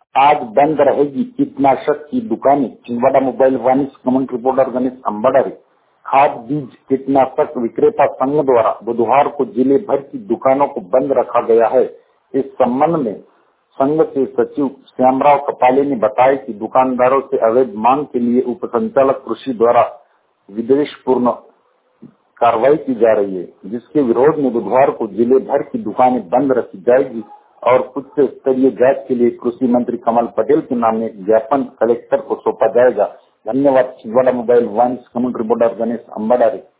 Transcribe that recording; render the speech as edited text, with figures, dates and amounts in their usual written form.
आज बंद रहेगी कीटनाशक की दुकानें। छिंदवाड़ा मोबाइल वाणिज्य कमेंट रिपोर्टर गणेश अम्बाडारी। खाद बीज कीटनाशक विक्रेता संघ द्वारा बुधवार को जिले भर की दुकानों को बंद रखा गया है। इस संबंध में संघ के सचिव श्यामराव कपाले ने बताया कि दुकानदारों से अवैध मांग के लिए उप संचालक कृषि द्वारा विद्वेषपूर्ण कार्रवाई की जा रही है, जिसके विरोध में बुधवार को जिले भर की दुकानें बंद रखी जाएगी और उच्च स्तरीय जांच के लिए कृषि मंत्री कमल पटेल के नाम में एक ज्ञापन कलेक्टर को सौंपा जाएगा। धन्यवाद। छिंदवाड़ा मोबाइल वाणिज्य कमेंट रिपोर्टर गणेश अम्बाडारी।